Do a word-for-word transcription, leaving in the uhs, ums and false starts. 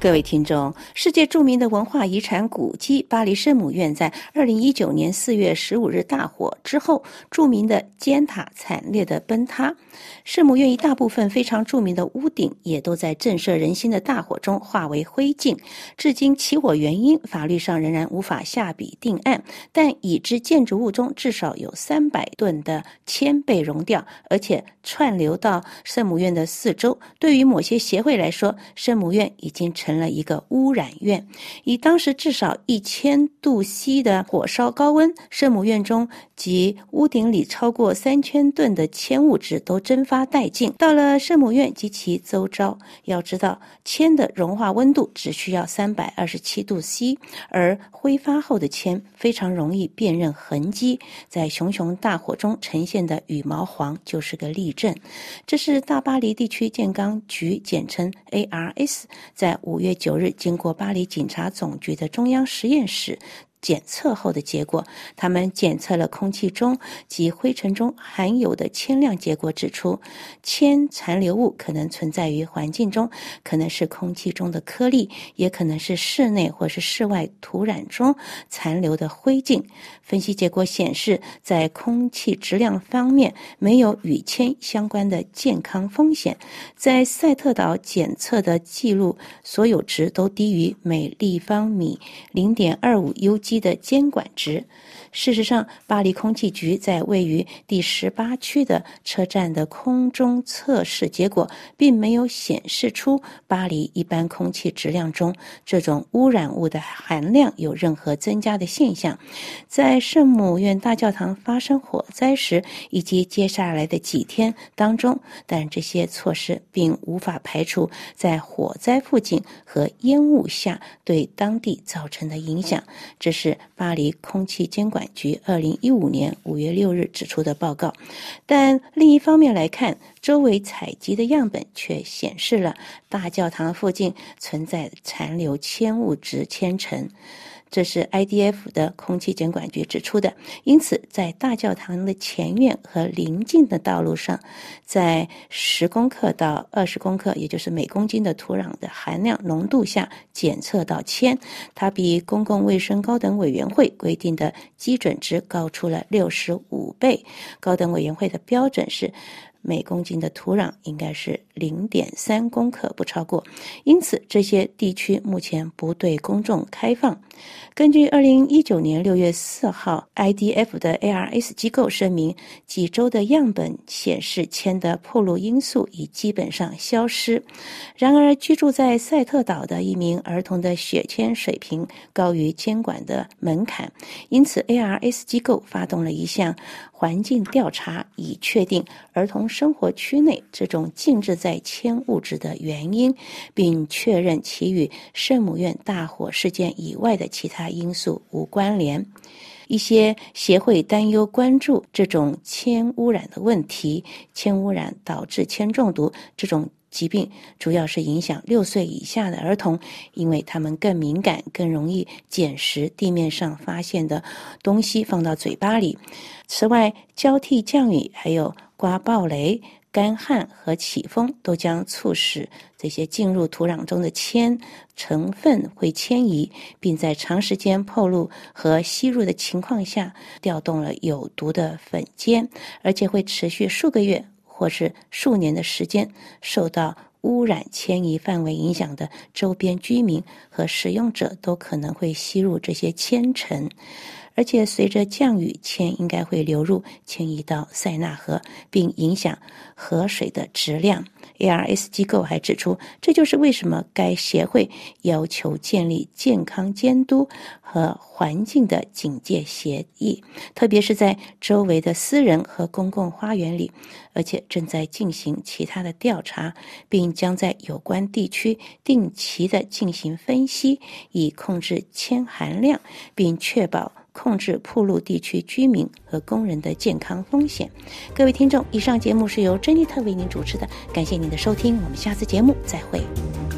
各位听众，世界著名的文化遗产古迹巴黎圣母院在二零一九年四月十五日大火之后，著名的尖塔惨烈的崩塌。圣母院一大部分非常著名的屋顶也都在震慑人心的大火中化为灰烬。至今起火原因法律上仍然无法下笔定案，但已知建筑物中至少有三百吨的铅被熔掉，而且串流到圣母院的四周。对于某些协会来说，圣母院已经成了一个污染院。以当时至少一千度 C 的火烧高温，圣母院中及屋顶里超过三千吨的铅物质都蒸发殆尽。到了圣母院及其周遭，要知道铅的融化温度只需要三百二十七度 C， 而挥发后的铅非常容易辨认痕迹，在熊熊大火中呈现的羽毛黄就是个例证。这是大巴黎地区健康局简称 A R S 在五月九日经过巴黎警察总局的中央实验室检测后的结果。他们检测了空气中及灰尘中含有的铅量，结果指出，铅残留物可能存在于环境中，可能是空气中的颗粒，也可能是室内或是室外土壤中残留的灰烬。分析结果显示，在空气质量方面没有与铅相关的健康风险。在赛特岛检测的记录，所有值都低于每立方米 零点二五 U G的监管值。事实上，巴黎空气局在位于第十八区的车站的空中测试结果并没有显示出巴黎一般空气质量中这种污染物的含量有任何增加的现象。在圣母院大教堂发生火灾时以及接下来的几天当中，但这些措施并无法排除在火灾附近和烟雾下对当地造成的影响。这是巴黎空气监管局二零一五年五月六日指出的报告。但另一方面来看，周围采集的样本却显示了大教堂附近存在残留铅物质铅尘。这是 I D F 的空气监管局指出的。因此，在大教堂的前院和邻近的道路上，在十公克到二十公克，也就是每公斤的土壤的含量浓度下检测到铅，它比公共卫生高等委员会规定的基准值高出了六十五倍。高等委员会的标准是每公斤的土壤应该是 零点三公克不超过，因此这些地区目前不对公众开放。根据二零一九年六月四号 I D F 的 A R S 机构声明，几周的样本显示铅的暴露因素已基本上消失。然而，居住在赛特岛的一名儿童的血铅水平高于监管的门槛，因此 A R S 机构发动了一项环境调查，以确定儿童生活区内这种静置在铅物质的原因，并确认其与圣母院大火事件以外的其他因素无关联。一些协会担忧关注这种铅污染的问题。铅污染导致铅中毒这种疾病主要是影响六岁以下的儿童，因为他们更敏感，更容易捡拾地面上发现的东西放到嘴巴里。此外，交替降雨还有刮暴雷、干旱和起风都将促使这些进入土壤中的铅成分会迁移，并在长时间暴露和吸入的情况下调动了有毒的粉尖，而且会持续数个月或是数年的时间。受到污染迁移范围影响的周边居民和使用者都可能会吸入这些铅尘。而且随着降雨，铅应该会流入迁移到塞纳河，并影响河水的质量。A R S 机构还指出，这就是为什么该协会要求建立健康监督和环境的警戒协议，特别是在周围的私人和公共花园里，而且正在进行其他的调查，并将在有关地区定期的进行分析，以控制铅含量，并确保控制暴露地区居民和工人的健康风险。各位听众，以上节目是由珍妮特为您主持的，感谢您的收听，我们下次节目再会。